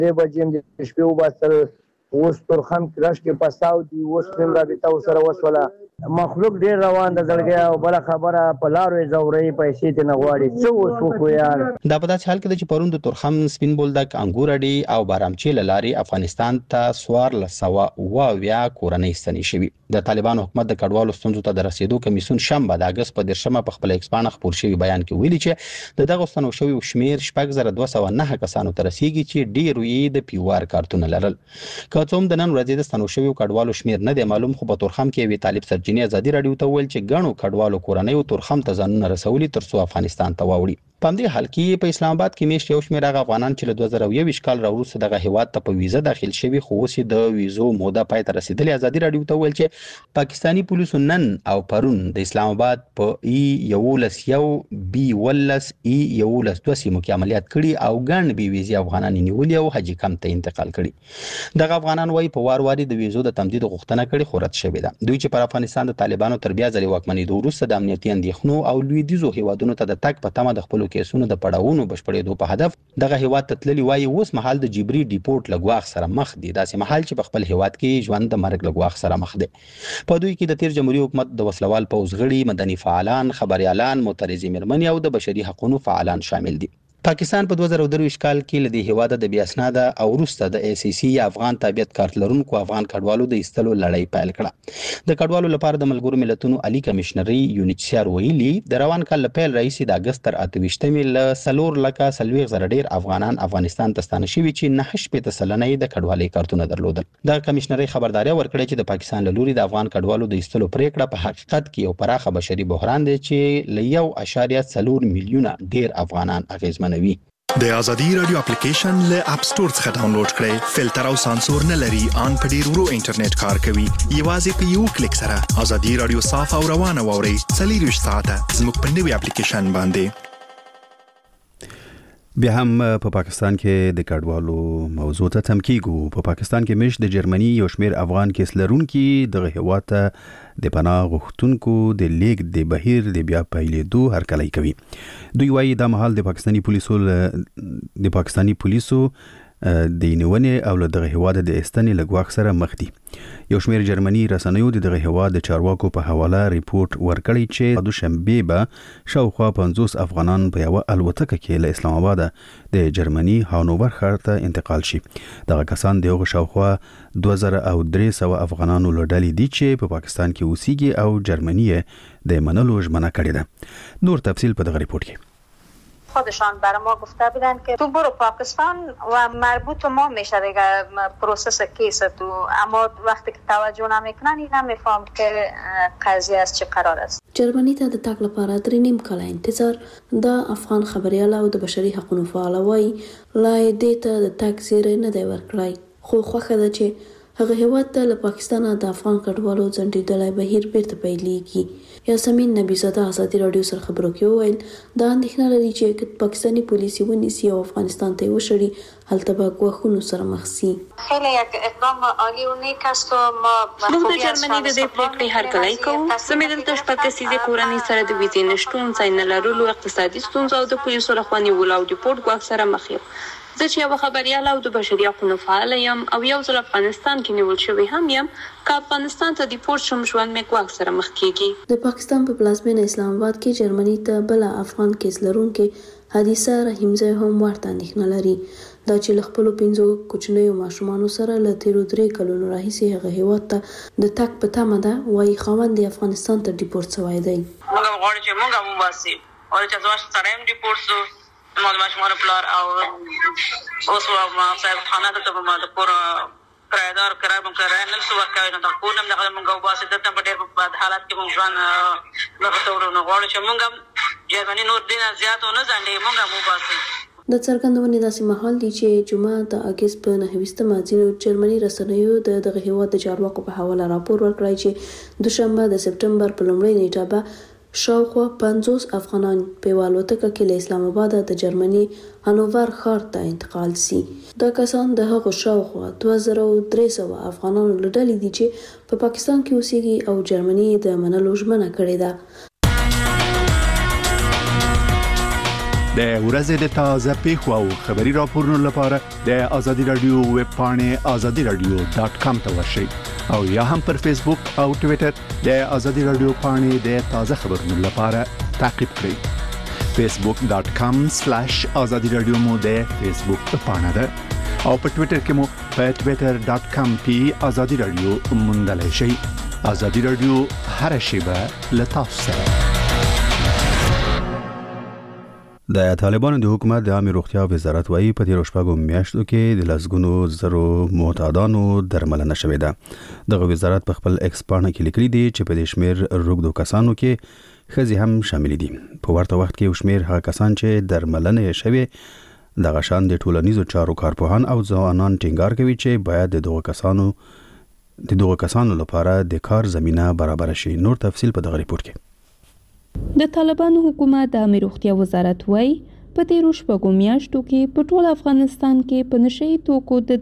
3 بجې د شپې وباسل. اوس تورخم کراش کې پستاو دی. اوس هم رابطه سره وسوله. مخلوق ډیر روان د زړګي او بل خبره په لارو زوري پیسې ته نه غواړي. څه وسوکو یار. دا په داسې حال کې چې پرون د تورخم سپین بولدک انګورډي او بارامچی لاري افغانستان ته 1400 کورنۍ ستنې شوي. د طالبانو حکومت د کډوالو ستونزو ته د رسیدو کمیسیون شنبه د اگست په 10 په خپل ایکسپانه خبر شوی بیان کې ویلي چې د دغه ستنو شوی شمیر 6209 کسانو ته رسیدي چې ډیر یې د پیوار کارتونه لرل. که څوم د نن ورځې د ستنو شوی کډوالو شمیر نه دی معلوم، خو په تورخم کې وی طالب سرجنی ازادي رادیو ته ویل چې غنو کډوالو کورنۍ تورخم ته ځانونه رسولي ترڅو افغانستان ته واوړي. په دې حال کې په اسلام آباد کې میشت یو شمېر هغه افغانان چې له 2021 کال راوروسته دغه هیواد ته په ویزه داخل شوي خو اوس د ویزو موده پای ته رسیدلې. ازادي رادیو ته ویل چې پاکستانی پولیسو نن او پرون د اسلام آباد په ای11 بی11 ای11 سیمو کې عملیات کړي او ګڼ بي ویزي افغانان نیولي او حاجی کم ته انتقال کړي. دغه افغانان وايي په وار د ویزو د تمدید غوښتنه کړي خو رد شوې ده. دوی چې پر افغانستان د طالبانو تر بیا ځلې واکمنېدو وروسته د امنیتي اندېښنو او لویدیځو هیوادونو ته د تګ په تمه د خپلو کیسونو د پړاوونو بشپړېدو په هدف دغه هیواد ته تللي وایي اوس مهال د جبري ډیپورټ لګواخ سره مخ دي. داسې مهال چې په خپل هیواد کې ژوند د مرګ لګواخ سره مخ دي. په دوی کې د تیر جمهوریت حکومت د وسلوال پوځ غړي، مدني فعالان، خبريالان، معترضي مېرمنې او د بشري حقوقو فعالان شامل دي. پاکستان په 2023 کال کې لدی هیواده د بیا اسناد او وروسته د ای سی سی یا افغان تابعیت کارت لرونکو افغان کډوالو د ایستلو لړۍ پیل کړه. د کډوالو لپاره د ملګرو ملتونو عالی کمشنري یونیچر ویلي د روان کال پیل رئیس د اگست تر 28 ل 4,40,000 ډیر افغانان افغانستان ته ستانه شوي چې 9% د کډوالۍ کارتونه درلودل. د کمشنري خبرداري ورکړه چې د پاکستان له لوري د افغان کډوالو د ایستلو پریکړه په حقیقت کې یو پراخه بشري بحران دی چې ل 1.4 میلیونه ډیر افغانان اغیزمن د ازادي رادیو اپلیکیشن له اپ ستور څخه ډاونلوډ کړئ. فلټر او سانسور نه لري، ان په ډیر ورو انټرنیټ کار کوي. یوازې په یو کلیک سره ازادي رادیو صاف او روانه واورئ. 24 ساعته زموږ په نوي اپلیکیشن باندې. بیا هم په پاکستان کې د کډوالو موضوع ته تم کیږو. په پاکستان کې مش د جرمني یو شمیر افغان کیس لرونکي دغه هیواد ته د پناه غوښتونکو د لیک د بهیر د بیا پیلېدو هرکلی کوي. دوی وایي دا مهال د پاکستانی پولیسو د نیونې او له دغه هیواد د ایستنې لګواخ سره مخ دي. یو شمیر جرمني رسنیو د دغه هیواد د چارواکو په حواله ریپورت ورکړی چې د شنبه به شاوخوا 50 افغانان په یو الوتکه کې له اسلام آباد د جرمني هانوور ښار ته انتقال شي. دغه کسان د شاوخوا 2300 افغانانو له ډلې دي چې په پاکستان کې اوسېږي او جرمني د منلو ژمنه کړې ده. نور تفصیل په دغه ریپورت کې. خودشان برای ما گفته بودن که تو برو پاکستان و مربوط ما میشه دیگه پروسس کیس تو، اما وقتی که توجه نمیکنن این نمیفهم که قضیه از چه قرار است. جرمنی ته د تاک لپاره 3.5 کاله انتظار د افغان خبريال او د بشري حقوقو فعال وای لای دیتا د تاک زیری نه دی ورکړای. خو خوخه ده چې هغه هیواد ته له پاکستان د افغان کډوالو ځنډېدلای بهیر بیرته پیلېږي. یاسمین نبی زاده ازادي رادیو سره خبرو کې وویل دا اندېښنه لري چې پاکستانی پولیس ونیسي او افغانستان ته وشړي هلته به ګواښونو سره مخ شي. خیلی یک اقدام عالی و نیک است و ما موږ د جرمني د دې پریکړې هرکلی کوو. زموږ دلته شپږ کسیزې کورنۍ سره د ویزې نشتون، ځای نه لرلو، اقتصادي ستونزو او د پولیسو لخوا نیولو او ډیپورټ ګواښ سره مخ یم. زه چې یو خبريال او د بشري حقوقو فعال یم او یو ځل افغانستان کې نیول شوی هم یم، که افغانستان ته ډیپورټ شم ژوند مې ګواښ سره مخ کیږي. د پاکستان په پلازمینه اسلام آباد کې جرمني ته بل افغان کیس لرونکي حادثه رحیمزی هم ورته اندېښنه لري. دا چې له خپلو 5 کوچنیو ماشومانو سره له تیرو 3 کلونو راهیسې هغه هیواد ته د تګ په تمه ده. وایي خاوند یې افغانستان ته ډیپورټ شوی دی. موږ غواړو چې موږ هم وباسي او چې زما سره هم ډیپورټ شو. ما د ماشومانو پلار او اوس ما صاحب خانه ته ما د کور کرایدار کرایه مونږ کرایه نن څو ورکوي نو دا کور هم دغه مونږ وباسي دلته په ډېر بد حالت کې مونږ ژوند دغه ته ورنه غواړو چې مونږ هم جرمني نور دینه زیات ونه ځنډي مونږ هم وباسي. د څرګندونې داسې مهال دی چې جمعه د اگست په 9 ځینو جرمني رسنیو دغه هیواد د چارواکو په حواله راپور ورکړی چې دوشنبه د سپټمبر په لومړۍ نیټه به شاوخوا 50 افغانان په الوتکه کې له اسلام آباد د جرمني هانوور ښار ته انتقال شي. دا کسان د هغو شاوخوا 2300 افغانانو له ډلې دي چې په پاکستان کې اوسېږي او جرمني د منلو ژمنه کړې ده. د ورځې د تازه پیښو او خبري راپورونو لپاره د ازادي رادیو ویب پاڼه azadiradio.com ته ورشئ او یا هم پر فیسبوک او ټوئیټر د ازادي رادیو پاڼه د تازه خبرونو لپاره تعقیب کړئ. facebook.com/azadiradio مو د فیسبوک پاڼه ده او په ټوئیټر کې مو په twitter.com/azadiradio موندلای شئ. ازادي رادیو هر شیبه له تاسو سره. د طالبانو د حکومت د عامه روغتیا وزارت وايي په تیر شپږو میاشتو کې د لسګونو زرو معتادانو درملنه شوې ده. دغه وزارت په خپل ایکس پاڼه کې لیکلي دي چې په دې شمیر روغدو کسانو کې ښځې هم شامل دي. په ورته وخت کې شمیر هغه کسان چې درملنه شوي دغه شان د ټولنیزو چارو کارپوهان او ځوانان ټینګار کوي چې باید د دغه کسانو لپاره د کار زمينه برابر شي. نور تفصيل په دغه ریپورت کې. د طالبانو حکومت د عامه روغتیا وزارت وايي په تیر شپږو میاشتو کې په ټول افغانستان کې په نشئی توکو د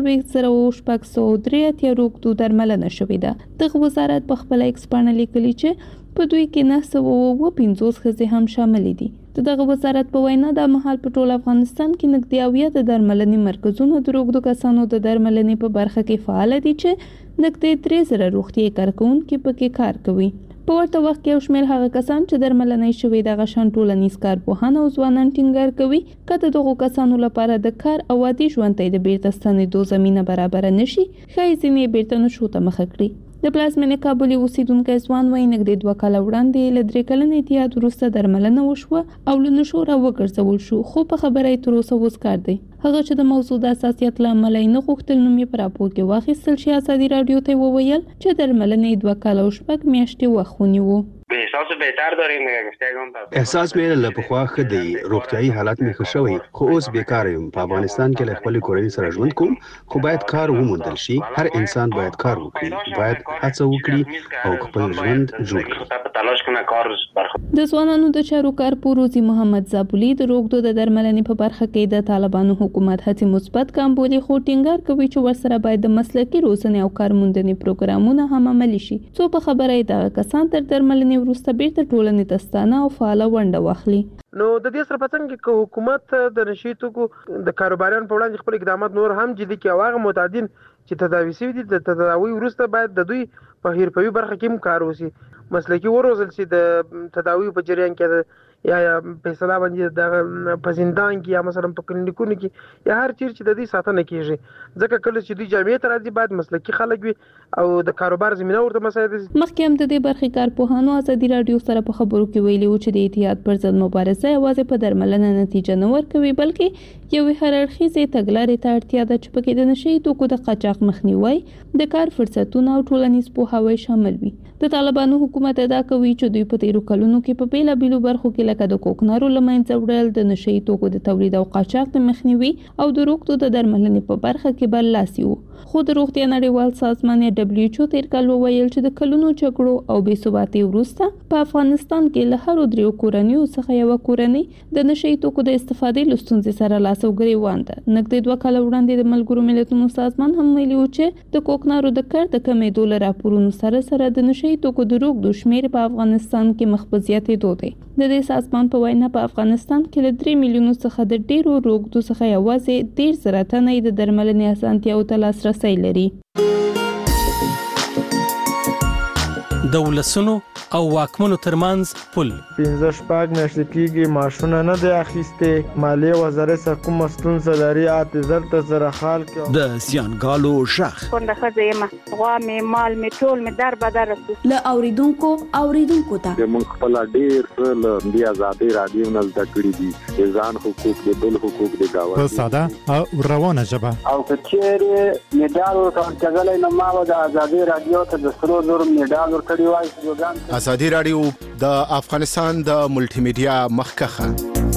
22,603 روغتو درملنه شوې ده. دغه وزارت په خپل ایکس پاڼه لیکلي چې په دوی کې 950 ښځې هم شامل دي. دغه وزارت په وینا د مهال په ټول افغانستان کې نږدې 80 د درملنې مرکزونه د روغتو کسانو د درملنې په برخه کې فعال دي چې نږدې 3000 روغتي کارکونکو پکې کار کوي. په ورته وخت کې شمېر هغه کسان چې درملنې شوي د غشن ټولنیز کارپوهان او ځوانان ټینګار کوي کله دغه کسانو لپاره د کار او عادي ژوند ته د بیرته ستنېدو زمينه برابر نشي ښایي ځینې بیرته نشو ته مخه کړي. د پلازمینې کابل اوسیدونکو ځوان وایي نږدې 2 کال وړاندې له 3 کلن اتحاد وروسته درملنه وشوه او له نشو راوګرځول شو خو په خبره یې تر اوسه وسکار دی. هغه چې د موضوع د اساسیت له امله نه غوښتل نوم یې په راپور کې واخیستل شي. ازادي رادیو ته وویل چې درملنې 2 کال او 6 میاشتې وخت ونیو. احساس مې له پخوا ښه دی، روغتیايي حالت مې ښه شوی، خو اوس بیکار یم. په افغانستان کې له خپل کورنۍ سره ژوند کوم، خو باید کار وموندل شي. هر انسان باید کار وکړي، باید هڅه وکړي او خپل ژوند جوړ کړي. د ځوانانو د چارو کارپور روزي محمد زابولي د روغتو د درملنې په برخه کې د طالبانو حکومت هڅې مثبت کامبولي خو ټینګار کوي چې ورسره باید د مسلکي روزنې او کارموندنې پروګرامونه هم عملي شي څو په خبره یې د کسان تر درملنې وروسته بیرته ټولنې ته ستانه او فعاله ونډه واخلي. نو د دې سره پڅنګ کې حکومت د نشي توکو د کاروباریانو په وړاندې خپل اقدامات نور هم جدي کوي. هغه معتادین چې تداوي شوي دي د تداوي وروسته باید د دوی په هیرپوي برخه کې هم کار وشي، مسلکي وروزل شي د تداوي په جریان کې یا فیصله باندې د په زندان کې یا مثلا په کلینیکونو کې یا هر چیر چې د دې ساتنه کیږي. ځکه کله چې دوی جامعې ته راځي باید مسلکي خلک وي او د کاروبار زمينه ورته مساعد شي. مخکې هم د دې برخې کارپوهانو ازادي رادیو سره په خبرو کې ویلي و چې د اتحاد پر ضد مبارزه یوازې په درملنه نتیجه نه ورکوي بلکې یو هررخیزه تګلارې ته اړتیا ده چې پکې د نشي توکو د قاچاق مخنیوي، د کار فرصتونو او ټولنیز پوهاوی شامل وي. د طالبانو حکومت ادا کوي چې دوی په تیرو کلونو کې په بیلابېلو برخو کې لکه د کوکنارو لمنځه وړل، د نشي توکو د تولید او قاچاق د مخنیوي او د روغتو د درملنې په برخه کې برلاسي وو. خو د روغتیا نړیوال سازمان WHO تیر کال وویل چې د کلونو جګړو او بې ثباتۍ وروسته په افغانستان کې له هر 3 کورنیو څخه یو کورنۍ د نشي توکو د استفادې له ستونزې سره لاس او ګریوان ده. نږدې 2 کال وړاندې د ملګرو ملتونو سازمان هم ویلي و چې د کوکنارو د کار د کمېدو له راپورونو سره د نشي توکو د روغتو شمېر په افغانستان کې مخ په زیاتېدو دی. د دې سازمان په وینا په افغانستان کې له 3 میلیونو څخه د ډیرو روغتو څخه یوازې 13,000 تنه د درملنې اسانتیاو ته لاسرسی لري. د ولسونو او واکمنو ترمنځ پل 15 میاشتې کېږي ماشونه نه دی اخیسته. مالیه وزارت څخه کوم ستونزه لري اته زره خال کې د زیانګالو شخ څنګه خزیمه غوا می مال می ټول می در بدر ل اوریدونکو ته موږ خپل ډیر له دی آزادي رادیو نه زده کړی دي ځان حقوق د بل حقوق د گاوه په ساده او روانه ژبه او کچېره میډال ورکړل نه ما د آزادي رادیو ته د سرو زر میډال ورکړی وای. ازادي رادیو د افغانستان د ملټي میډیا مخکخه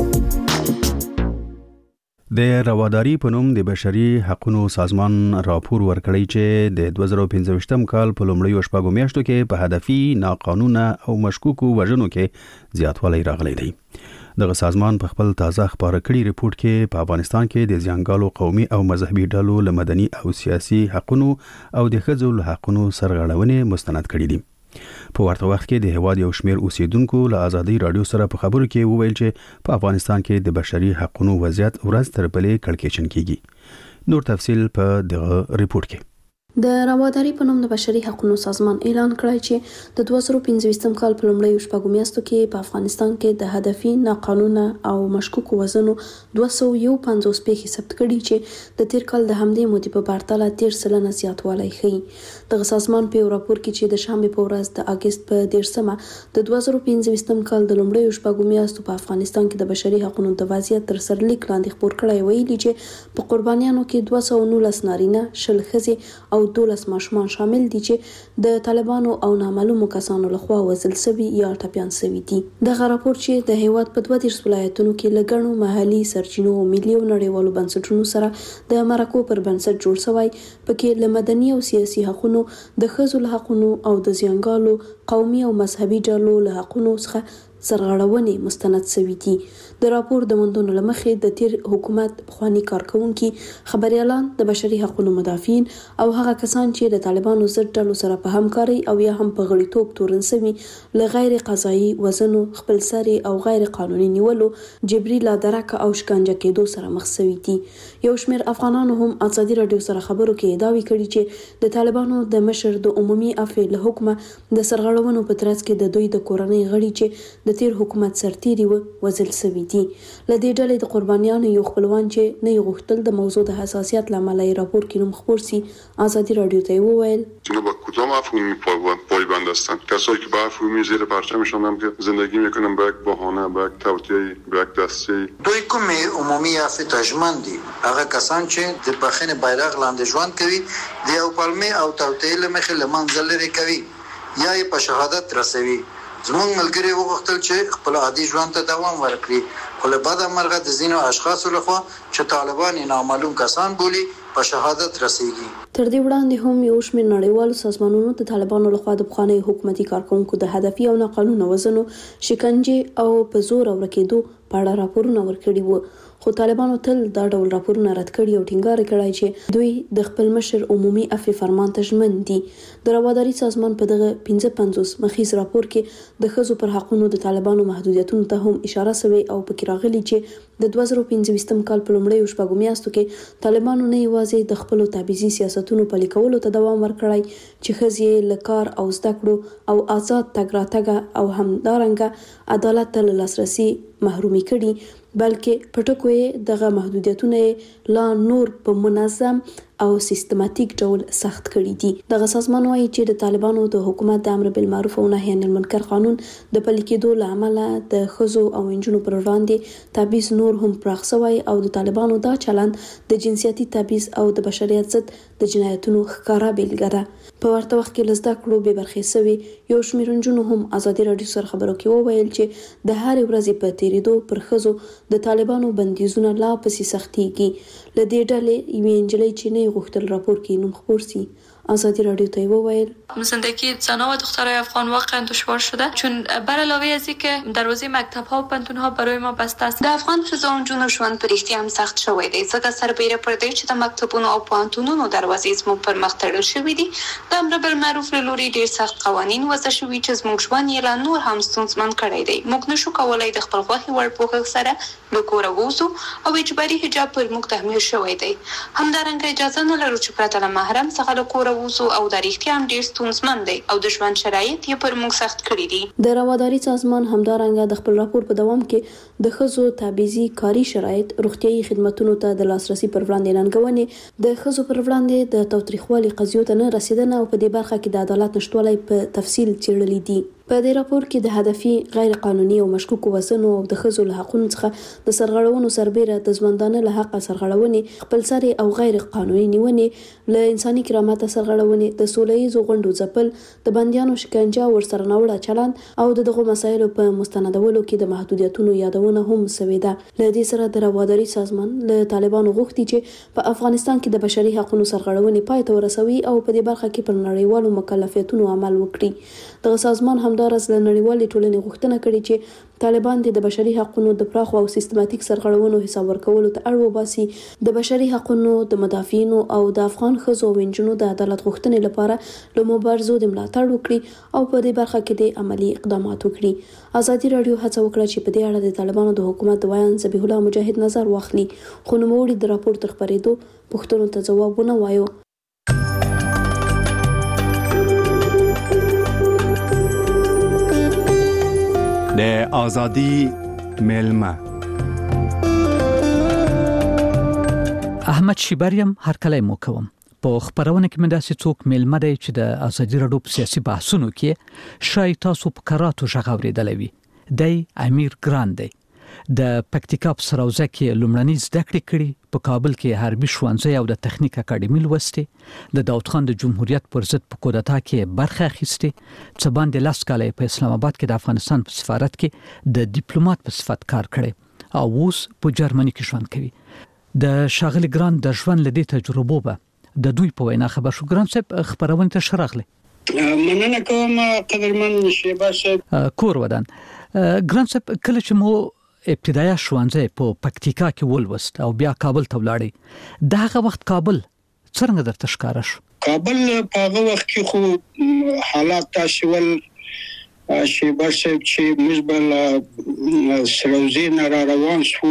د رواداری په نوم د بشري حقوقو سازمان راپور ورکړی چې د 2015 کال په لومړیو شپږو میاشتو کې په هدفي ناقانونه او مشکوکو وژنو کې زیاتوالی راغلی دی. دغه سازمان په خپل تازه خبره کړي ریپورت کې په افغانستان کې د ځانګالو قومي او مذهبي ډلو له مدني او سیاسي حقوقو او د ښځو له حقوقو سرغړونې مستند کړي دي. په ورته وخت کې د هواد یو شمېر اوسیدونکو له ازادي رادیو سره په خبرو کې وویل چې په افغانستان کې د بشري حقوقو وضعیت ورځ تر بلې کړکېچن کیږي. نور تفصيل په دغه ریپورت کې. د رواداري په نوم د بشري حقوقو سازمان اعلان کړی چې د 2015 کال په لومړیو شپږو میاشتو کې په افغانستان کې د هدفي ناقانونه او مشکوک وزنو 251 پیښې ثبت کړي چې د تیر کال د همدې مودې په پرتله 13% زیاتوالی ښیي. دغه سازمان په یو راپور کې چې د شنبې په ورځ د اگست په 13مه د 2015 کال د لومړیو شپږو میاشتو په افغانستان کې د بشري حقوقو د وضعیت تر سرلیک لاندې خبر کړی ویلي چې په قربانیانو کې 219 نارینه، 10 ښځې او 12 ماشومان شامل دي چې د طالبانو او نامعلومو کسانو لخوا وژل شوي یا ټپيان شوي دي. دغه راپور چې د هیواد په 32 ولایتونو کې لګڼو محلي سرچینو او ملي او نړیوالو بنسټونو سره د مرکو پر بنسټ جوړ شوی، پکې له مدني او سیاسي حقوقو، د ښځو له حقوقو او د زیانګالو قومي او مذهبي ډلو له حقوقو څخه سرغړونې مستند شوي دي. د راپور د موندنو لمخې د تیر حکومت پخوانی کارکونکي، خبريالان، د بشري حقوقو مدافعین او هغه کسان چې د طالبانو ضد ډلو سره په همکاري او یا هم په غړیتوب تورن شوي له غیر قضایي وزنو، خپلسري او غیر قانوني نیولو، جبري لادرکه او شکنجه کېدو سره مخ شوي دي. یو شمېر افغانانو هم ازادي رادیو سره خبرو کې داوی کړي چې د طالبانو د مشر د عمومي عفو له حکمه د سرغړونو په ترڅ کې د دوی د کورنۍ غړي چې د تیر حکومت سرتيري وژل شوي دي. لدې ډلې د قربانیانو یو خپلوان چې نه غوښتل د موضوع د حساسیت لامل یې راپور کې نوم خبر سي، ازادي رادیو ته وویل اینا با کدام مفهومی پایبند هستند؟ کسایی که به مفهومی زیر پرچمشان هم که زندگی میکنن به یک بهانه، به یک توطئه، به یک دسته. دوی کوم عمومي عفو تجمن دي، هغه کسان چې د بخښنې بیرغ لاندې ژوند کوي، د یو پلمې او توطئه لمخې له منځه لرې کوي یا یې په شهادت رسوي. زموږ ملګري وغوښتل چې خپل عادي ژوند ته دوام ورکړي، خو له بده مرغه د ځینو اشخاصو لخوا چې طالبان نامعلوم کسان بولي په شهادت رسیږي. تر دې وړاندې هم یو شمېر نړیوالو سازمانونو د طالبانو لخوا د پخواني حکومتي کارکونکو د هدفي او ناقانونه وژنو، شکنجې او په زور ورکېدو په اړه راپورونه ورکړي وو، خو طالبانو تل دا ډول راپورونه رد کړي او ټینګار کړی چې دوی د خپل مشر عمومي عفو فرمان ته ژمن دي. د رواداري سازمان په دغه 55 مخیز راپور کې د ښځو پر حقوقو د طالبانو محدودیتونو ته هم اشاره شوې او پکې راغلي چې د 2015 کال په لومړیو شپږو میاشتو کې طالبانو نه یوازې د خپل تبعیضي سیاستونو پلي کولو ته دوام ورکړی چې ښځې له کار او زده کړو او آزاد تګ راتګ او همدارنګه عدالت ته لاسرسي محرومي کړي، بلکې پټکو یې دغه محدودیتونه لا نور په منظم او سیستماتیک ډول سخت کړي دي. دغه سازمان وايي چې د طالبانو د حکومت د امر بالمعروف او نهي عن المنکر قانون د پلي کېدو لامل د ښځو او نجونو پر وړاندې تبعیض نور هم پراخ شوی او د طالبانو دا چلند د جنسیتي تبعیض او د بشریت ضد د جنایتونو ښکارا بیلګه ده. په ورته وخت کې لزده کړو به برخې شوی یو شمېر نجونو هم ازادي رادیو سره خبرو کې وویل چې د هر ورځې په تیریدو پر ښځو د طالبانو بندیزونه لا پسې سختيږي. لدې ډلې یوې نجلۍ چې نه غوښتل راپور کې نوم خبر سي، ازادی رادیو ته وویل زندگی زنان و دخترای افغان واقعا دشوار شده، چون بر علاوه از اینکه دروازه مکتب ها و پانتون ها برای ما بسته است. د افغان ښځو او نجونو ژوند په رښتیا هم سخت شوی دی، ځکه سربیره پر دې چې د مکتبونو او پانتونونو دروازې زموږ پر مخ تړل شوي دي. د امر بالمعروف له لوري ډېر سخت قوانین وضع شوي چې زموږ ژوند یې لا نور هم ستونزمن کړی دی. موږ نشو کولی د خپل خوښې وړ پوښښ سره له کوره ووځو او اجباري حجاب پر موږ تحمیل شوی دی. همدارنګه اجازه نه لرو چې پرته له محرم څخه له کوره ووځو او د رښتیا هم ډېر ستونزمن دی او د ژوند شرایط یې پر موږ سخت کړي دي. د رواداري سازمان همدارنګه د خپل راپور په دوام کې د ښځو تبعیضي کاري شرایط، روغتیايي خدماتو ته د لاسرسي پر وړاندې ننګونې، د ښځو پر وړاندې د تاوتریخوالي قضیو ته نه رسیدنه او په دې برخه کې د عدالت نشټوالی په تفصیل څېړلي دي. په دې راپور کې د هدفي غیر قانوني او مشکوکو وسنو او د ښځو له حقوقو څخه د سرغړونو سربیره د ژوندانه له حق سرغړونې، خپلسري او غیر قانوني نیونې، له انساني کرامت سرغړونې، د سولهییزو غونډو ځپل، د بندیانو شکنجه ورسره ناوړه چلند او دغه مسایلو په مستندولو کې د محدودیتونو یادونه هم شوې ده. له دې سره د رواداري سازمان له طالبانو غوښتي چې په افغانستان کې د بشري حقوقو سرغړونې پای ته ورسوي او په دې برخه کې پر نړیوالو مکلفیتونو عمل وکړي. دغه سازمان هم همدارس له نړیوالې ټولنې غوښتنه کړې چې طالبان د بشري حقوقو د پراخو او سیستماتیک سرغړونو حساب ورکولو ته اړ وباسي، د بشري حقوقو د مدافعینو او د افغان ښځو او نجونو د عدالت غوښتنې لپاره له مبارزو د ملاتړ وکړي او په دې برخه کې د عملی اقدامات وکړي. ازادي راډیو هڅه وکړه چې په دې اړه د طالبانو د حکومت د ویان ذبیح الله مجاهد نظر واخلي، خو نوموړي د راپور تر خپرېدو پوښتنو ته ځواب ونه وایو. د ازادي ملما احمد شیبریم هر کله مو کوم په خبرونه کې مداسې څوک ملما دی چې د ازادي راډیو په سیاسي بحثونو کې شای تاسو په کراتو ژغورېدلوي. دی امیر ګران دی د پکتیکا په سراوزه کې لومړنۍ زده کړې کړې، په کابل کې حربي ښوونځی او د تخنیک اکاډمي لوستې، د داود خان د جمهوریت پر ضد په کودتا کې برخه اخیستې، څه باندې 10 کاله په اسلام آباد کې د افغانستان په سفارت کې د ډیپلوماټ په صفت کار کړی او اوس په جرمني کې ژوند کوي. د شاغلي ګران د ژوند لدی تجربه به د دوی په وینا خبر شو. ګران صاحب خبرونه ته شرغله مننه کوم قدرمن شیبه صاحب. کور ودان ګران صاحب، کله چې مو ابتدایي ښوونځی په پکتیکا کې ولوست او بیا کابل ته ولاړی، دغه وخت کابل څنګه درته ښکاره شو؟ کابل په هغه وخت کې خو حالات تاسو ول شیبه صاحب چې موږ بل سروزي نه روان شو،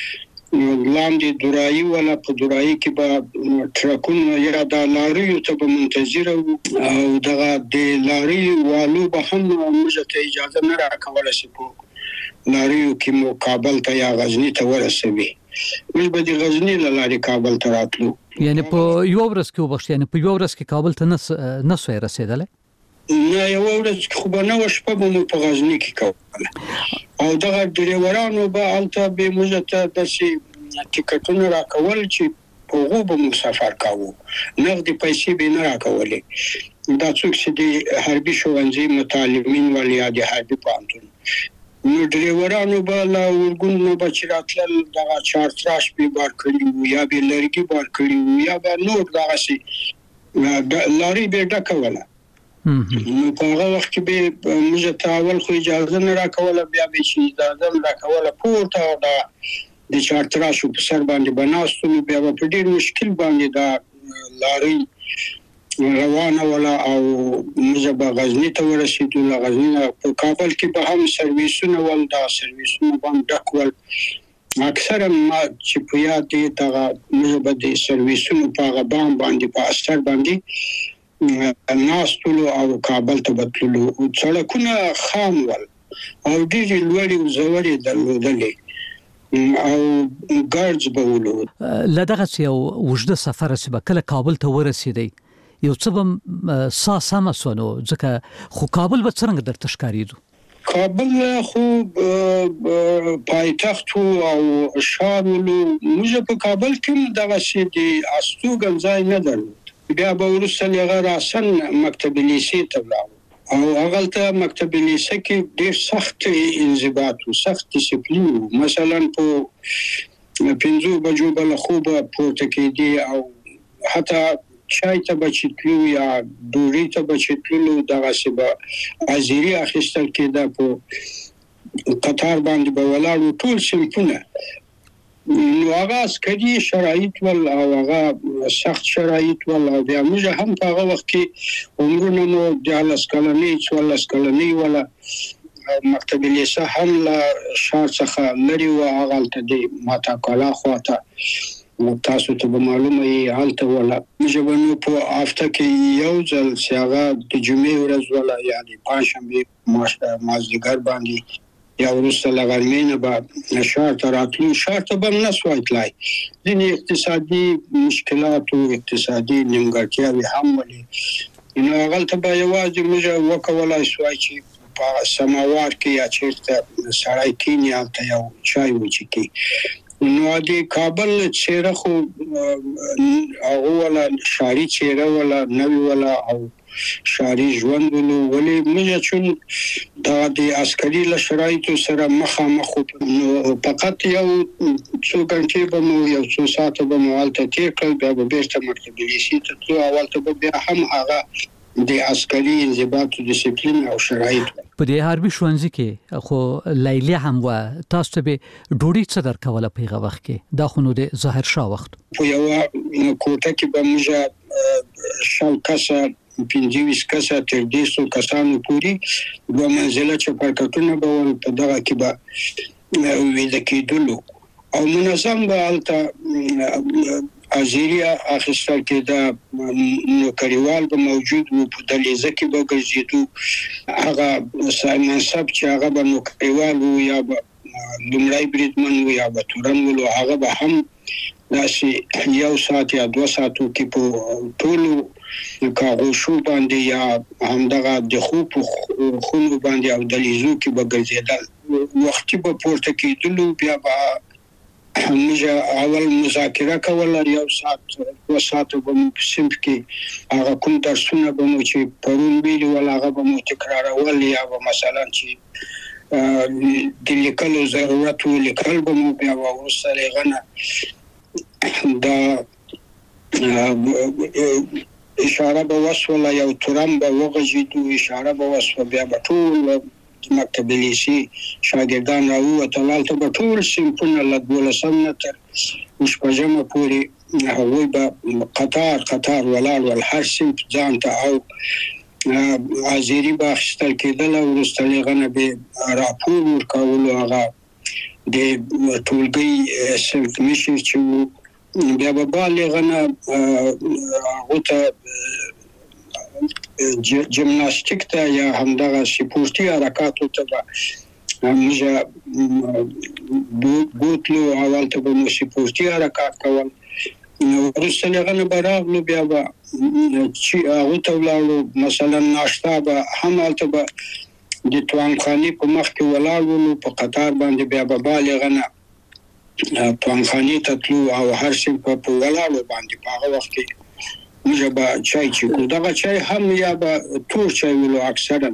لاندې دورایي ولا په دورایي کې به ټرکونه یا د لاریو ته به منتظر او دغه د لاري والو به هم موږ ته اجازه نه راکوله چې لاریو کې مو کابل ته یا غزنی ته ورسوي. موږ به د غزنی له لارې کابل ته راتلو. یعنی په یو ورځ کې وبښ، یعنی په یو ورځ کې کابل ته نه سوی رسیدله؟ نه، یو ورځ کې خو به نه وشپه به مو په غزنی کې کوله او دغه ډریورانو به هلته به موږ ته داسې ټیکټونه راکول چې په هغو به مو سفر کوو، نغدې پیسې به نه راکولې. دا څوک چې د حربي ښوونځي متعلمین ول یا د حربي پوهنتون نو ډریورانو به له ورګونو به چې راتلل دغه چارتراش به بار کړي وو یا به لرګي بار کړي وو یا به نور دغسې لاري به ډکوله. نو په هغه وخت کې به موږ ته اول خو اجازه نه راکوله، بیا به چې اجازه نه راکوله پورته او د چارتراشو په سر باندې به ناستو، نو بیا به په ډېر مشکل باندې دا لاري روانه ولا او موږ به غزنی ته ورسېدو. له غزنی په کابل کې به هم سرویسونه ول، دا سرویسونه باندې ډک ول. اکثرا ما چې په یاد دي دغه موږ به د سرویسونو په هغه بام باندې په استر باندې ناستلو او کابل ته بتلو. سړکونه خام ول او ډېرې لوړې او زورې درلودلې او ګارډز به ولو. له دغسې یو اوږده سفر چې به کله کابل ته ورسېدی، یو څه به سمه سوه، نو ځکه خو کابل به څرنګه درته ښکارېدو؟ کابل خو پایتخت او ښار ولو. موږ په کابل کې دغسې د استوګن ځای نه درلود. بیا به وروسته له هغه راسن مکتب لیسې ته ولاړو او هغلته مکتب لیسه کې ډېر سخت انضباط و، سخت ډیسپلین و. مثلا په 5 بجو به له خوبه پورته کېدې او حتی چای ته به چې تلو یا ډوډۍ ته به چې تللو دغسې به حاضري اخیستل کېده، په قطار باندې به ولاړو ټول صنفونه. نو هغه عسکري شرایط ول او هغه سخت شرایط ول او بیا موږ هم په هغه وخت کې عمرونه مو 14 کلنۍ 14 کلنۍ ولا مکتب لیسه هم له ښار څخه لرې وه، هغلته د ماتا کالا خواته تاسو ته به معلومه یې هلته وله. موږ به نو په هفته کې یو ځل چې هغه د جمعې ورځ وله یا د پنجشنبې مازدیګر باندې یا وروسته له غرمې نه به ښار ته راتلو. ښار ته به هم نه سوای تلای، ځینې اقتصادي مشکلات او اقتصادي نیمګړتیاوې هم ولې، نو هغلته به یوازې موږ وکولای سوای چې په سماوار کې یا چېرته سړی کښېني هلته یو چای وچښي. نو د کابل څېره خو هغه ولا ښاري څېره ولا نوې ولا او ښاري ژوند ولو، ولې موږ چون دا د عسکري له شرایطو سره مخامخ نو فقط یو څو غنټې به مو یو څو ساعته به مو هلته تېر کړل، بیا به بېرته مکتب لیسې ته تلو. هلته به بیا هم هغه د عسکري انضباط او ډیسپلین او شرایط. په دې حربي ښوونځي کې خو لیلی هم و، تاسو ته به ډوډۍ څه درکوله په هغه وخت کې؟ دا خو نو د ظاهر شاه وخت په یو کوټه کې به موږ شل کسه 25 کسه تر 200 کسانو پورې دوه منزله چپرکټونه به ول، په دغه کې به ویده کېدلو او منظم به هلته ازیریا اخیستل کېده، نوکریوال به موجود و، په دهلیزه کې به ګرځېدو. هغه منصب چې هغه به نوکریوال و یا به لومړی بریدمن و یا به تورن و، هغه به هم داسې 1 ساعت یا 2 ساعتو کې په ټولو کاغوشو باندې یا همدغه د خوب خونو باندې او دهلیزو کې به ګرځېدل. وختي به پورته کېدلو، بیا به موږ اول مذاکره کوله، 1 ساعت 2 ساعت به مو په صنف کې هغه کوم درسونه به مو چې پرون ویلي ول هغه به مو تکرارول، یا به مثلا چې د لیکلو ضرورت و لیکل به مو، بیا به وروسته هغه نه دا اشاره به وسوله، یو تورن به وغږېدو، اشاره به وسوه، بیا به ټول مکتب لیسي شاګردان راووتل. هلته به ټول صنفونه له 12 نه تر 6 پورې هغوی به قطار ولاړ ول، هر صنف ځان ته او حاضري به اخیستل کېدله. وروسته هغه نه به راپور ورکولو، هغه د ټولګي صنف مشر چې و، بیا به بعد هغه نه هغو ته جمناستیک ته یا همدغه سپورتي حرکاتو ته به موږ بوتلو، اول ته به مو سپورتي حرکات کول. وروسته هغه نه به راغلو، بیا به چې هغو ته ولاړو، مثلا ناشته به هم هلته به د توانخانې په مخ کې ولاړ ولو په قطار باندې، بیا به بعد هغه نه توانخانې ته تلو او هر صنف په ولاړو باندې په هغه وخت کې موږ به چای چیکو. دغه چای هم یا به تور چای ولو اکثرا،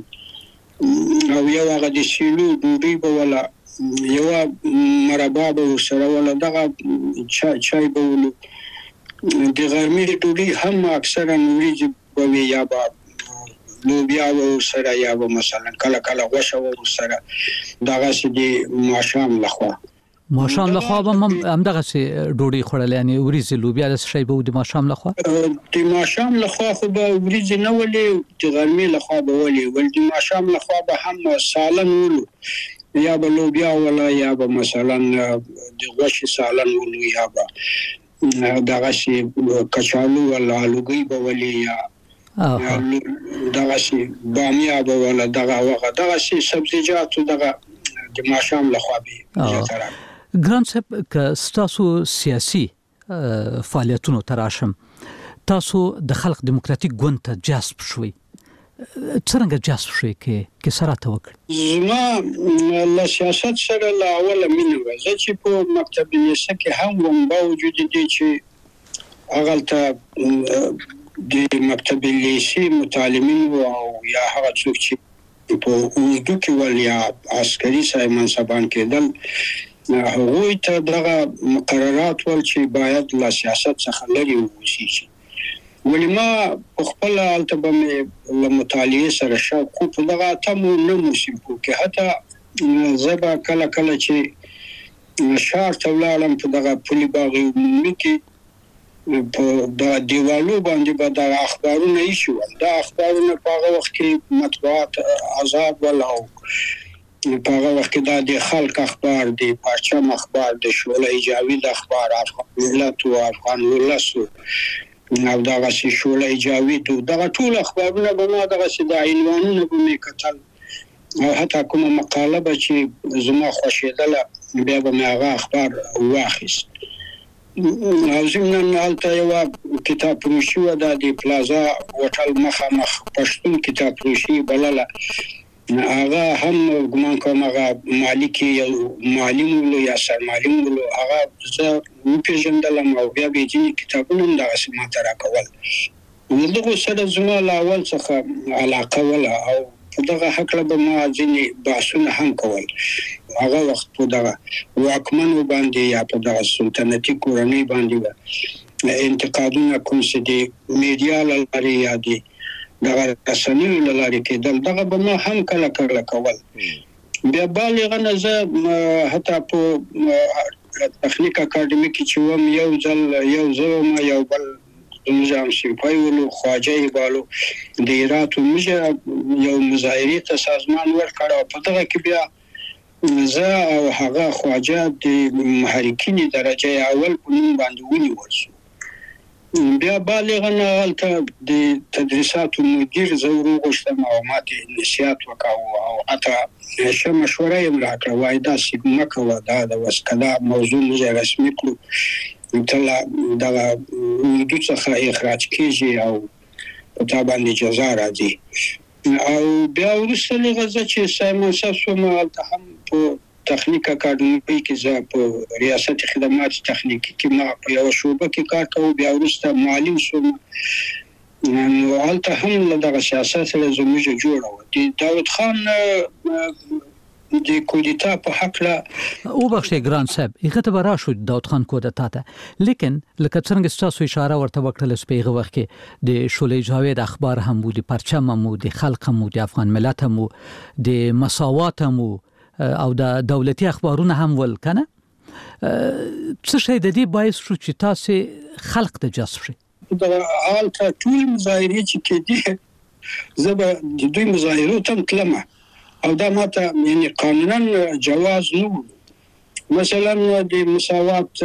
او یو هغه د سیلو ډوډۍ به وله، یوه مربا به ورسره وله، دغه چای به ولو. د غرمې ډوډۍ هم اکثرا وریجې به وي، یا به لوبیا به ورسره، یا به مثلا کله کله غوښه به ورسره، دغسې د ماښام لخوا ماښام لخوا به همدغسې ډوډۍ خوړل، یعنې وریځې لوبیا داسې شی به و د ماښام لخوا؟ د ماښام لخوا خو به وریځې نه ولې، د غرمې لخوا به ولې ول. د ماښام لخوا به هم سالن ولو، یا به لوبیا وله، یا به مثلا د غوښې سالن ولو، یا به دغسې کچالو وله، آلوګۍ به ولې، یا دغسې بامیه به وله، دغسې سبزیجاتو دغه د ماښام لخوا به زیاتره. ګران صاحب، که ستاسو سیاسي فعالیتونو ته راشم، تاسو د خلق دیموکراتیک ګوند ته جذب شوئ، څرنګه جذب شوئ که سره ته وکړئ؟ زما له سیاست سره له اوله مینه وه. زه چې په مکتب لیسه کې هم وم، باوجود دې چې هغلته د مکتب لیسې متعلمین و او یا هغه څوک چې په اردو کې ول یا عسکري صاحب منصبان کېدل، هغوی ته دغه مقررات ول چې باید له سیاست څخه لرې واوسېږي. ولې ما په خپله هلته به مې له مطالعې سره شوق خو په دغه اتمو نه موسیقو کې، حتی زه به کله کله چې ښار ته ولاړم، په دغه پلي باغ عمومي کې په دغه دیوالو باندې به دغه اخبارونه ایښي ول. دا اخبارونه په هغه وخت کې مطبوعات آزاد ول، او په هغه وخت کې دا د خلق اخبار، د پرچم اخبار، د شعله جاوید اخبار، افغان ملت و افغان ولس او دغسې شعله جاوید، دغه ټول اخبارونه به ما دغسې د عنوانونه به مې کتل، او حتی کومه مقاله به چې زما خوښېدله بیا به مې هغه اخبار واخیست. او ضمناً هلته یوه کتاب فروشي وه، دا د پلازا هوټل مخامخ پښتون کتاب فروشي بلله، هغه هم ګمان کوم هغه مالک یو معلم ولو یا سرمعلم ولو، هغه زه وپېژندلم او بیا به یې ځینې کتابونه هم دغسې ماته راکول. له دغو سره زما له اول څخه علاقه وله، او په دغه هکله به ما ځینې بحثونه هم کول. هغه وخت په دغه واکمنو باندې یا په دغه سلطنتي کورنۍ باندې به انتقادونه کوم چې د میډیا له لارې یا د دغه رسنیو لارې کېدل دغه به ما هم کله کول بیا بالغ نه حتی په تخنیک اکاډمي کې چې وم یو ځل یو بل نظام سیمپای ولو خواجه بالو د ایرات موږ یو مظاهرې ته سازمان ورکړ په دغه کې بیا زه او هغه خواجه د محرکین درجه اول په نوم باندې ونیول شو بیا بالغ نه هلته د تدریساتو مدیر زه وروغوښتم او ماته نصیحت وکړ او حتی ښه مشوره یې راکړه وایي داسې مه کوه دا د اوس که دا موضوع موږ رسمي کړو تل دغه اردو څخه اخراج کېږي او په تا باندې جزا راځي او بیا وروسته لږه زه چې سایمنسه شوم هلته هم په تخنیک اکاډمي کې زه په ریاست خدمات تخنیکي کې ما په یوه شعبه کې کار کوم بیا وروسته معلم شوم نو هلته هم له دغه سیاست سره زموږ جوړه وه د داود خان د کودتا په حق لا او بخښه ګران صاحب هغه ته راشو داود خان کودتا ته لیکن لکه څنګه تاسو اشاره ورته وکړل سپیغه وخت کې د شولې جاوید اخبار هم وو د پرچم هم وو د خلق هم وو د افغان ملت هم وو د مساوات هم وو او د دولتي اخبارونه هم ول کنه څه شي د دې باعث شو چې تاسو خلق ته جذب شي د حالت ټول مظاهرې چې کېدي زه به د دوی مظاهرو ته تلم او دا ماته یعنی قانونا جواز نه مثلا د مساوات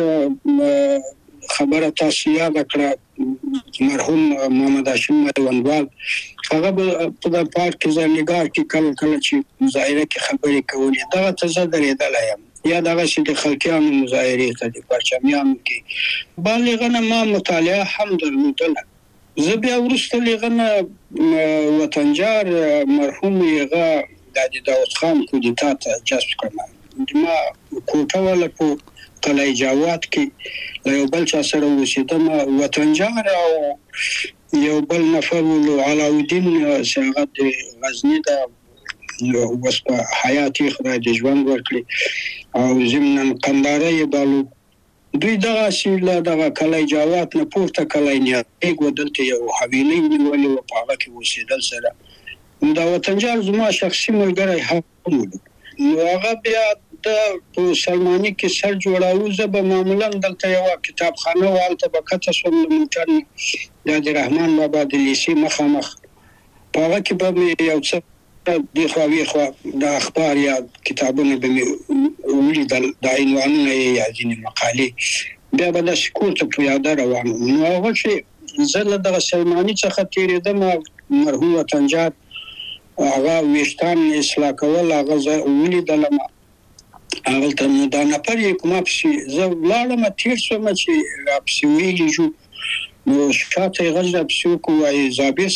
خبره تاسو یاد کړه مرحوم محمد هاشم میوندوال هغه په د پارک ځانګړي کې کله چې مظاهره کې خبرې کولې دا ته زه درېدل یم یا دغه چې د خلکیانو مظاهرې ته د پرچمیانو کې بالغ نه ما مطالعه هم درلودله زه بیا وروسته لغنه وطنجار مرحوم یغه د داود خان کودتا ته جذب کړم ما کوټه ولا په قلعه جواد کې یو بل چا سره اوسېدم وطنجار او یو بل نفر ولو علاءالدین څنګه د غزنی د اوس په حیاتي خدای د ژوند ورکړي او زمنن قنداره یې بالو دوی دغه شیله دغه قلعه جواد نه پورته قلعه نه ودلته یو حویلی نیولې و په هغه کې اوسېدل سره دا وطنجار زما شخصي ملګری هم نو هغه بیا د سلماني کې سر جوړاو زه به معمولا دلته یو کتابخانه والته به کته شوم د موټر د رحمان بابا د لیسې مخامخ په هغه کې به یو څه د خو د اخبار یا کتابونه به ولیدل د عنوانونه یا ځینې مقالې بیا به د سکوت په یاده روان نو هغه چې زه له دغه سلماني څخه تېرېدم مرحوم وطنجار هغه ویشتان اصلاح کول هغه زه ولیدلم هغه ته دا نفر یې کومه پسې زه ولاړم تیر شوم چې را پسې ویلي شو نو شاته یې غږ را پسې وکړو وایي زابیر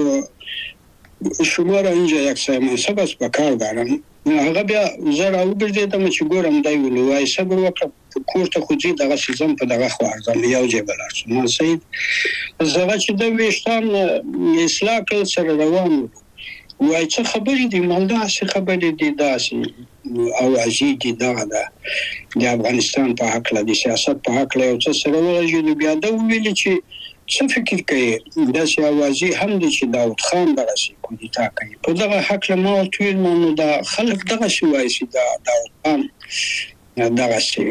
صاحب شما را اینجا یک سایمنسه بس به کار دارم هغه بیا زه راوګرځېدم چې ګورم دی ولو وایي صبر وکړه کور ته خو ځي دغه سیزم په دغه خوا ارځم یو ځای به لاړ شم سید زه چې د ویشتان اصلاح کړل سره روان وو وای څه خبرې دي مالدا څه خبرې دي داسې او عزیزي دغه د افغانستان په حق له د سیاست په حق له څه سره ورجو بیا دا ویل چې څه فکر کوي دا چې اوازي هم دي چې داود خان درسي کودتا کوي په دغه حق له ما ټول نو دا خلک دغه شی وایي چې دا داود خان دغه شی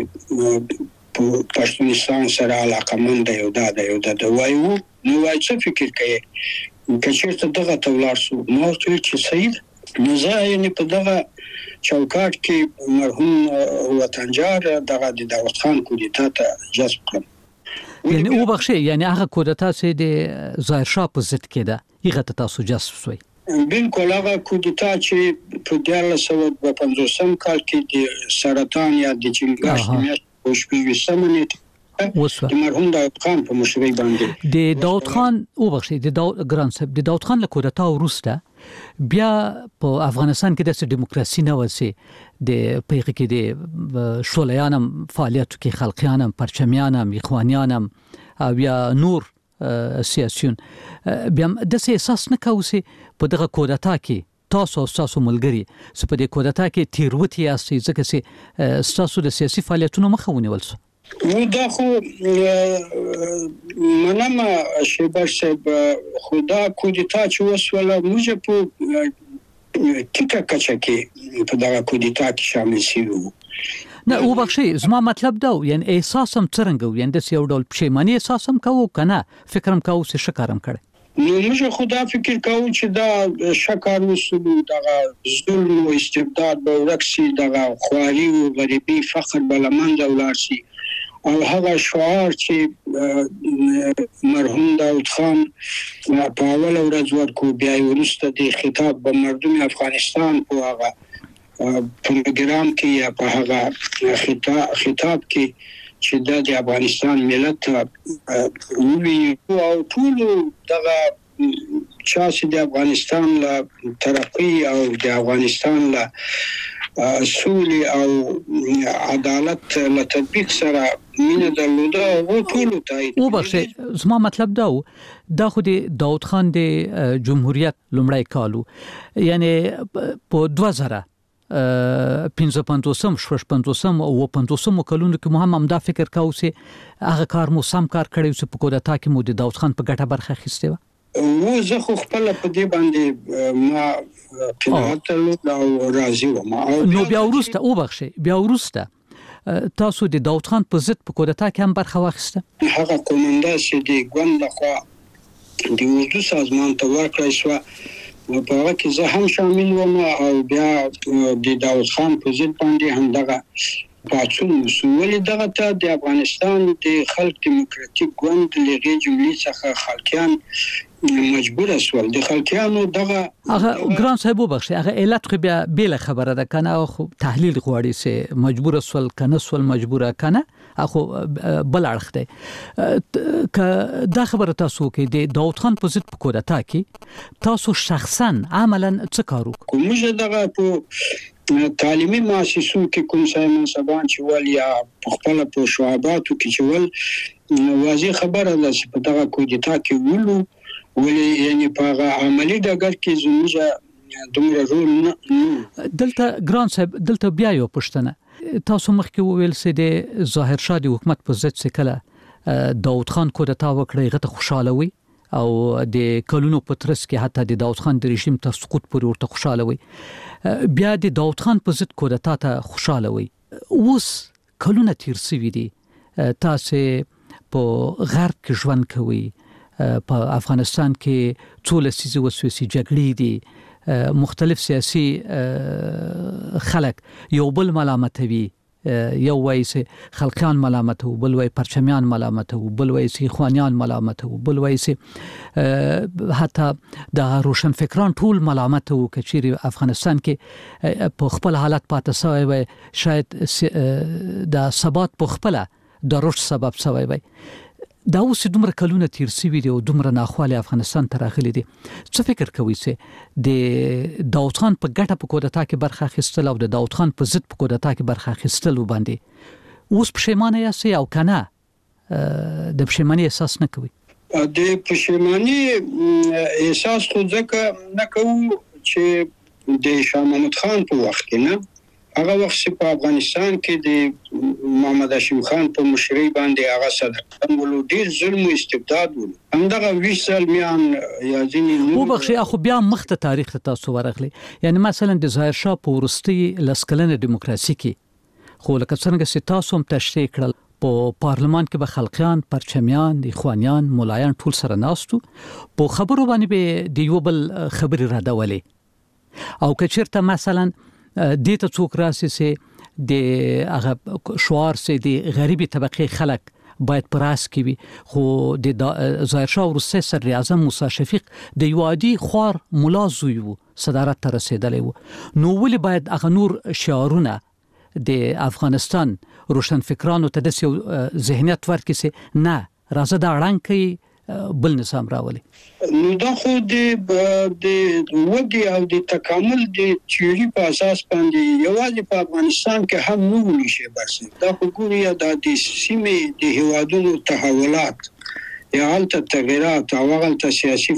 په پښتونستان سره علاقه مند یو دا وایو نو وای څه فکر کوي کچېرته دغه تولار سو نو ټول چې سید نزا یعنی په دغه چوکاټ کې مرحوم وطنجار دغه د داود خان کودتا ته جذب کړم یعنی او بخښه یعنی هغه کودتا چې د ظاهر شاه په ضد کې ده هغه تاسو جذب شوي بالکل هغه کودتا چې په 1950 کال کې د سرطان یا د چنګاش میاشت په شپږ سمنه د مرحوم داود خان په مشرۍ باندې د داود خان او بخښه د داود ګران صاحب د داود خان له کودتا وروسته بیا په افغانستان کې د دیموکراسي نه وسی د پیغه کې د شولیانم فعالیت کې خلقیانم پرچمیانم اخوانیانم او یا نور سیاسيون بیا د احساس نه کوي په دغه کودتا کې تاسو ملګری سپه د کودتا کې تیروتی یاستئ ځکه چې تاسو د سیاسي فعالیتونو مخه ونیول دا خو منم شیبر صاحب خدا کودتا چې وسوله موږ په ټیکه کچه کې په دغه کودتا کې شامل شوو. نه او بخشي زما مطلب دا یعنی احساسم څنګه یعنی د یو ډول پښیماني احساسم کوو کنه فکرم کوو چې شکرم کړي. نو موږ خدا فکر کوو چې دا شکر وسلو دغه ظلم او استبداد به ورکسي دغه خواري او غریبي فقر بلمن دولارسي او هغه شعار چې مرحوم داود خان په اول ورځ ورکو بیا ورسته د خطاب به مردم افغانستان په هغه پروګرام کې یا په هغه خطاب کې چې د افغانستان ملت وی او ټول دغه چې د افغانستان له ترقی او د افغانستان له سولې او عدالت له تطبیق سره مینه درلوده او ټول تایید. او بخښه زما مطلب دا خو د داود خان د جمهوریت لومړی کالو یعنی په 2055 شپږم او 50 کلونو کې مهم دا فکر کاوه چې هغه کار مو سم کار کړی چې په کودتا کې مو د داود خان په ګټه برخه اخیسته و. زه خو خپل په دې باندې ما قناعت او راضي وم. نو بیا ورسته او بخښه بیا ورسته تاسو د داود خان په ضد په کودتا کې هم برخه واخیسته. هغه کومنده چې د ګوند لخوا د اردو سازمان ته ورکړی شو په هغه کې زه هم شامل وم او بیا د داود خان په ضد باندې هم دغه پاتون مسولې دغه ته د افغانستان د خلک دیموکراتیک ګوند لغې جملې څخه خلکیان مجبور اسول د خلکیانو دغه هغه ګران صاحب وبخښه هغه علت خو بیا بیل خبره ده کنه خو تحلیل غواړي چې مجبور اسول کنه سول مجبوره کنه اخو بل اړخ دی ک دا خبره تاسو کې د داود خان په ضد کودتا کې تاسو شخصا عملاً څه کارو کومه دغه په تعلیمي مؤسسو کې کوم ځای منصبان چې ول یا خپل په شعباتو کې چې ول واضح خبره ده چې په دغه کودتا کې ولو ولې یعنی په عملی ډګر کې زموږه دومره رول نه دلته ګران صاحب دلته بیا یو پښتنه تاسو مخکې وویل چې د ظاهر شاه د حکومت په ضد څخه داود خان کودتا وکړي غته خوشاله وي او د کلونو په ترڅ کې حتی د داود خان د رژیم تر سقوط پورې ورته خوشاله وي بیا د داود خان په ضد کودتا ته خوشاله وي اوس کلونه تیر شوي دي تاسو په غرب کې ژوند کوي په افغانستان کې څو لسیزې وسوسې جګړې دي مختلف سیاسي خلک یو بل ملامتوي یو وایي چې خلقیان ملامت وو بل وایي پرچمیان ملامت وو بل وایي چې خوانیان ملامت وو بل وایي چې حتی د روشنفکران ټول ملامت وو چې افغانستان کې په خپل حالت پاتې شوی وي شاید د ثبات په خپل د رشد سبب شوی وي دا اوس دومره کلونه تیر شوي دي او دومره ناخواله افغانستان ته راغلي دي څه فکر کوي چې د داود خان په ګټه په کودتا کې برخه اخیستل او د داود خان په ضد په کودتا کې برخه اخیستل وباندې اوس پښیمانه یاست او کنه د پښیماني احساس نه کوي د پښیماني احساس خو ځکه نه کوم چې د شاه محمود خان په وخت کې نه هغه وخت په افغانستان کې د محمد هاشم خان په مشرۍ باندې هغه صدر ولو ډیر ظلم او استبداد ول همدغه ویسل میان یا ځینې او بخښي اخو بیا مخته تاریخ ته تاسو ورغلی یعنی مثلا د ظاهر شاه په ورستي لسکلنه دیموکراسي کې خو لکه څنګه چې تاسو هم تشریح کړل په پارلمان کې به خلقیان پرچمیان اخوانیان مولایان ټول سره ناستو په خبرو باندې به د یو بل خبري را دولې او کچیرته مثلا دیته څوک راسي سي د هغه شعار سي د غریبي طبقه خلک باید پراس کوي خو د ظاهر شاه ورسره سر اعظم موسی شفیق د یو عادي خوار مولا زوی وو صدارت ته رسیدلی وو نو ولې باید هغه نور شعارونه د افغانستان روشنفکرانو ته د ذهنیت ورکړي سي نه راځه دا اړنګ کوي بل نظام راولي نو دا خو د ودی او د تکامل د تیوري په اساس باندې یوازې په افغانستان کې هم نه ونی شي بس دا خو ګوري د سیمې د هوادونو تحولات یا حالت تغیرات او حالت سیاسي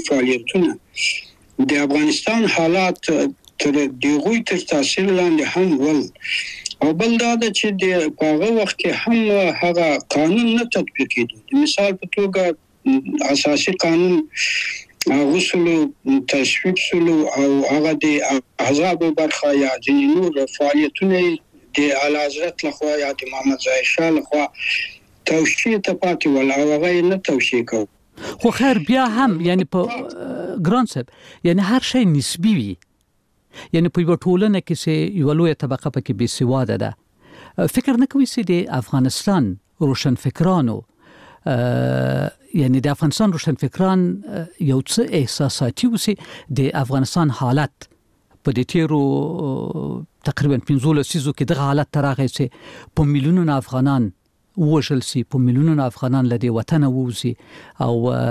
فعالیتونه د افغانستان حالات تر دغه تر تاثیر لاندې هم ول او بل دا چې د هغه وخت کې هم هغه قانون نه تطبیق کېده. مثال په توګه اساسي قانون غوښلو تشویق سلو او هغه د احزاب برخه یا د نور فعالیتونه د اعلی حضرت لخوا یا د محمد ظاهر شاه لخوا توشیه ته پاتې ول او هغه نه توشیه کو. خو خیر بیا هم یعنی په ګران صاحب یعنی هر شی نسبی وي. یعنی په یو ټولنه کې چې یو لوی طبقه پکې بې سواده ده. فکر نه کوي چې د افغانستان روشنفکرانو یعنی د افغانستان روشنفکران یو څه احساساتي وسی د افغانستان حالت په دې تیرو تقریبا 15 لسیزو کې د حالت ترغه سي په میلیونونو افغانان وژل سي، په میلیونونو افغانان لدی وطن ووزي او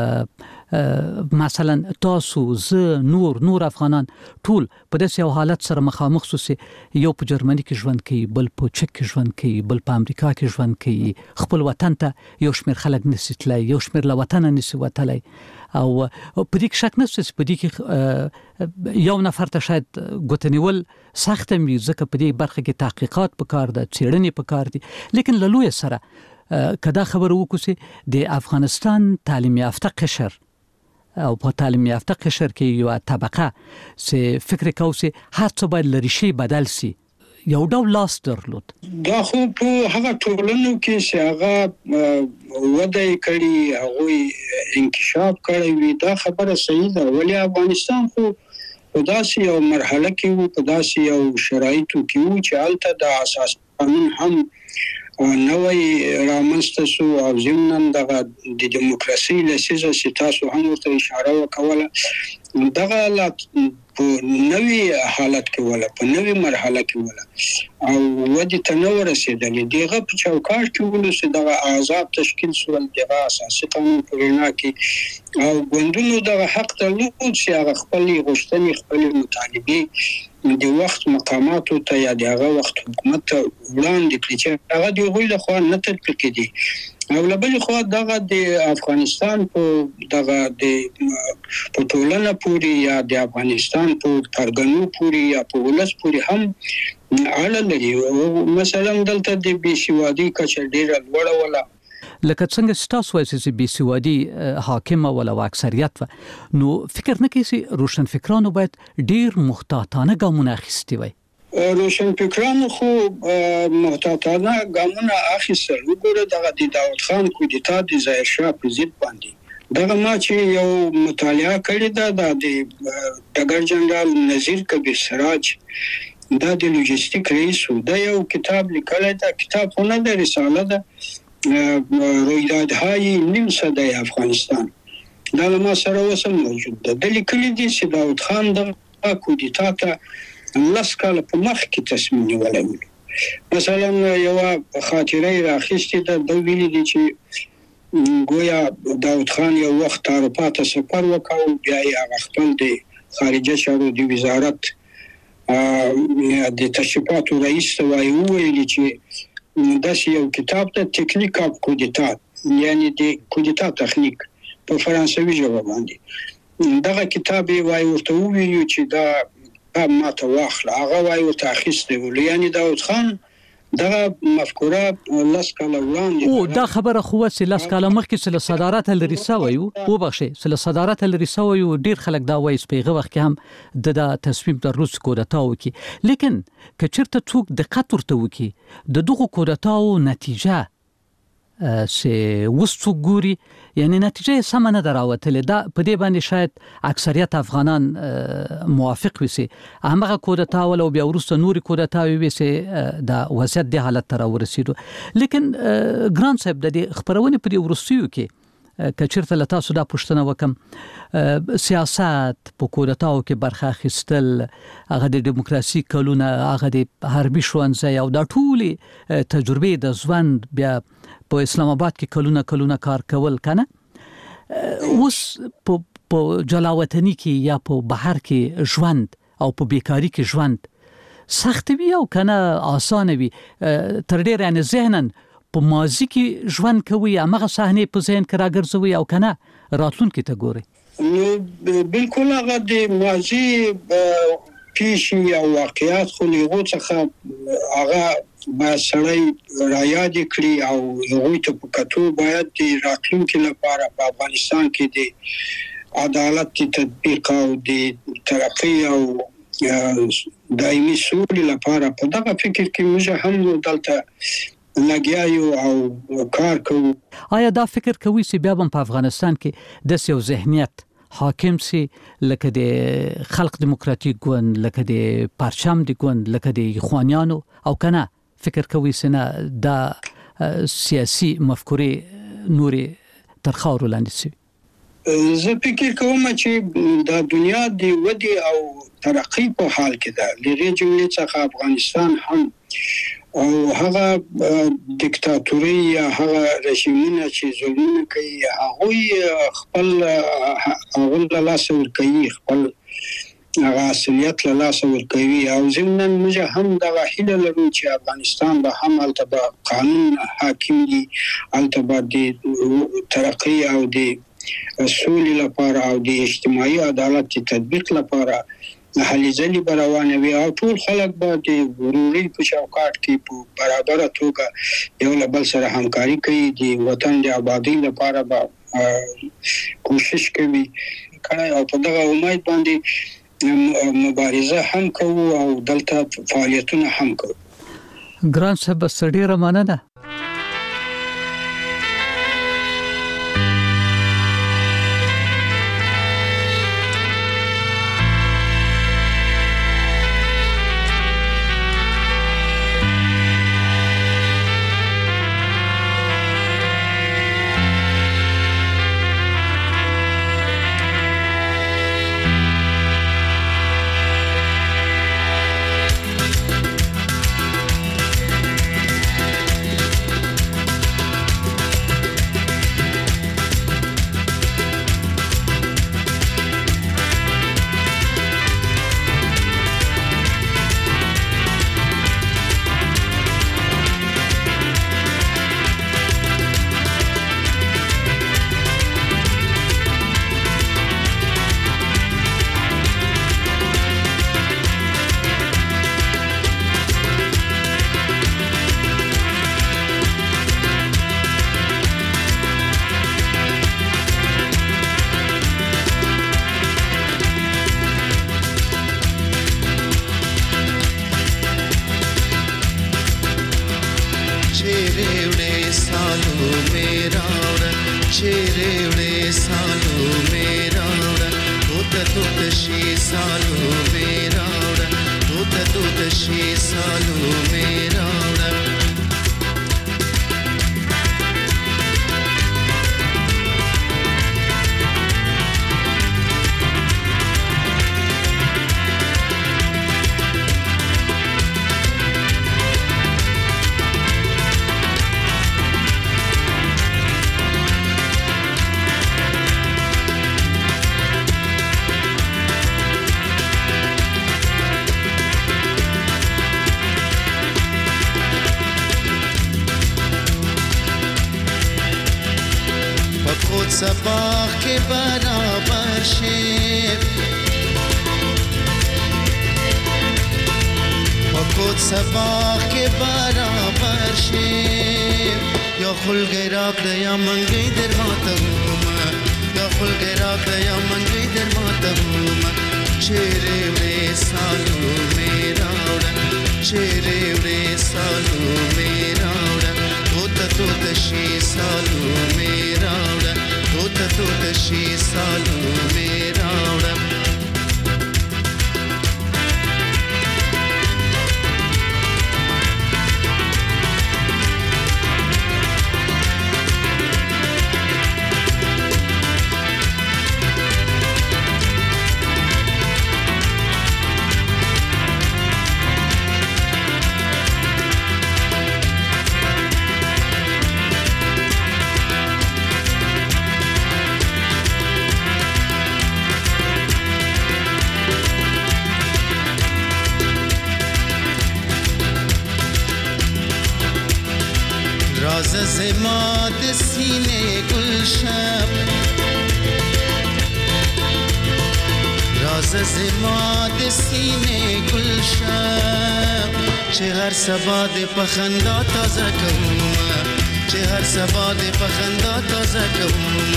مثلا تاسو نور افغانان ټول په داسې یو حالت سره مخامخ سوسي، یو په جرمني کې ژوند کوي، بل په چک کې ژوند کوي، بل په امریکا کې ژوند کوي، خپل وطن ته یو شمیر خلک نشي تلای، یو شمیر له وطن نشي وتلای او په دې شک نشته چې په دې کې یو نفر ته شاید ګوتنیول سخت مې ځکه په دې برخه کې تحقیقات پکار ده، څېړنې پکار دي. لیکن له لوی سره کدا خبر وکړو د افغانستان تعلیم یافته قشر او په تعلیم یافته قشر کې یو طبقه چې فکر کوي هر څه باید لري شي بدل سي، یو ډول لاس درلود. دا خو په هغه ټولنو کې چې هغه وده کړي، هغه انکشاف کړی وي، دا خبره صحیح ده. ولی افغانستان خو په داسې یو مرحله کې وو، په داسې یو شرایطو کې وو چې هلته د اساس قانون هم نوې رامنځته شو او ضمن دغه د دیموکراسي لسیزه چې تاسو هم ورته اشاره وکوله، دغه په نوې حالت کې ولا په نوې مرحله کې ولا او ودی تنور رسیدلې دغه په چوکاټ کې ولوسه دغه آزاد تشکیل سول، دغه اساسي قانون په وینا کې او ګوندونو دغه حق درلود چې هغه خپل غوښتنې خپل مطالبه د وخت مقاماتو ته یا دغه وخت حکومت ته وړاندې کړي چې هغه د غوښتنې خو نه تطبیق کړي. او لبل خو دغه د افغانستان په دغه د ټولنه پوری یا د افغانستان په پرګنو پوری یا په ولس پوری هم اړه لري. مثلا دلته د بېسوادي کچه ډیره لوړه ولا لکه څنګه ستاسو وایي چې بېسوادي حاکمه ولا اکثریت نو فکر نه کوي چې روشنفکرانو باید ډیر محتاطانه ګامونه اخیستي وي. روشنفکرانو خو محتاطانه ګامونه اخیستل. وګوره دغه د داود خان کودتا د ظاهر شاه په ضد باندې دغه ما چې یو مطالعه کړې ده د ډګر جنرال نذیر کبیر سراج دا د لوجستیک رئیس دا یو کتاب لیکلی دا کتاب خونه د رساله ده رویدادهای نیم صده افغانستان دا ما سره وسم موجود ده. د لیکلي دي چې داود خان د کودتا ته لس کاله په مخ کې تصمیم نیولی و. مثلا یو خاطره راخیستې ده د ویلي دي چې گویا داود خان یو وخت اروپا ته سفر وکاو، بیا یې هغه خپل د خارجه چارو د وزارت د تشریفاتو رئیس ته ویلي چې داسې یو کتاب ته تکنیک اف کودتا یعنی د کودتا تخنیک په فرانسوي ژبه باندې دغه کتاب یې ورته وویلو چې دا ما ته واخله، هغه وایي ورته اخیستی ول. یعنی داود خان دغه مفکوره لس کاله وړاندې او دا خبره خو چې لس کاله مخکې چې له صدارت لري سوی وبخښي چې له صدارت لري سوی ډیر خلک دا وایي چې په وخت کې هم د تصمیم در روس کودتا وکي. لیکن که چیرته څوک دقت ورته وکي د دغه کودتاو نتیجه چې وسو ګوري یعنی نتیجه سم نه دراوتله. دا په دې باندې شاید اکثریت افغانان موافق وي هغه کودتا ولو بیا ورسته نور کودتا وي چې دا وضعیت د حالت تر ورسېدو. لیکن ګران صاحب د خبرونه په ورسېو کې کچرته لتا سودا پښتنه وکم سیاست په کودتاو کې برخه اخیستل، هغه د دیموکراسي کلونه، هغه د حربي شوانځي او د ټولي تجربه د ژوند بیا په اسلام آباد کې کلونه کار کول کنه اوس په جلاوطنی کې یا په بهر کې ژوند او په بیکاری کې ژوند سخت وي او کنه آسان وي تر ډیر نه ذهنن په ماضی کې ژوند کوي هغه صحنه په ذهن کې راګرځوي او کنه راتلونکي ته ګوري. نو بالکل هغه د ماضی پیشي او واقعیت خو له څخه هغه باید سړی رایاد کړي او هغوی ته په کتو باید د راتلونکي لپاره په افغانستان کې د عدالت تطبیق او د ترقی او دایمي سولې لپاره په دغه فکر کې موږ هم دلته لګیایو او کار کوو. آیا دا فکر کوي چې بیا هم په افغانستان کې د یو ذهنیت حاکم سي لکه د خلق دیموکراتیک ګوند، لکه د پرچم د ګوند، لکه د اخوانیانو، او کنه فکر کوي چې دا سیاسي مفکورې نوري تر خاورو لاندې سي؟ زه فکر کوم چې د دنیا د ودی او ترقی په حال کې ده. لږه جملې څخه افغانستان هم او هغه دیکتاتوري یا هغه رژیمونه چې ظلمونه کوي هغه خپل هغه لاس ورکوي، خپل هغه اصلیت له لاس ورکوي. او ضمناً موږ هم دغه هیله لرو چې افغانستان به هم هلته به قانون حاکم وي، هلته به د ترقی او د سولې لپاره او د اجتماعي عدالت تطبیق لپاره هلې ځلې به روانې وي او ټول خلک به د ورورۍ په چوکاټ کې په برابره توګه یو له بل سره همکاري کوي، د وطن د آبادۍ لپاره به کوشش کوي او په دغه امید باندې مبارزه هم کوو او دلته فعالیتونه هم کوو. ګران صاحب ډېره مننه. صباح के बराबर शेर وقود صباح के बराबर शेर या खुल गए राख या मंगे दर मातरूम या खुल गए राख या मंगे दर मातरूम शेरे वे सालू मेरा शेरे वे सालू मेरा तो शी सालू मेरा तो शी सालू मेरा زماد سینه گلشب راز راز زما د سینې گلشن چې هر سبا د پخندا تازه کوم چې هر سبا د پخندا تازه کوم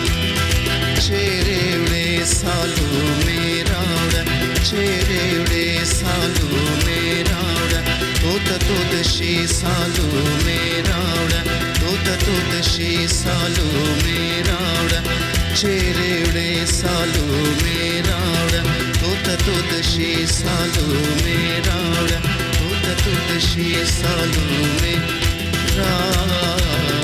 چیرې وړې سالو میرا وړه چیرې وړې سالو میرا وړه تو د شي سالو میرا وړه تو د شي سالو میرا وړه چیرې وړې سالو میرا وړه تو د شي سالو میرا وړه تو د شي سالو میرا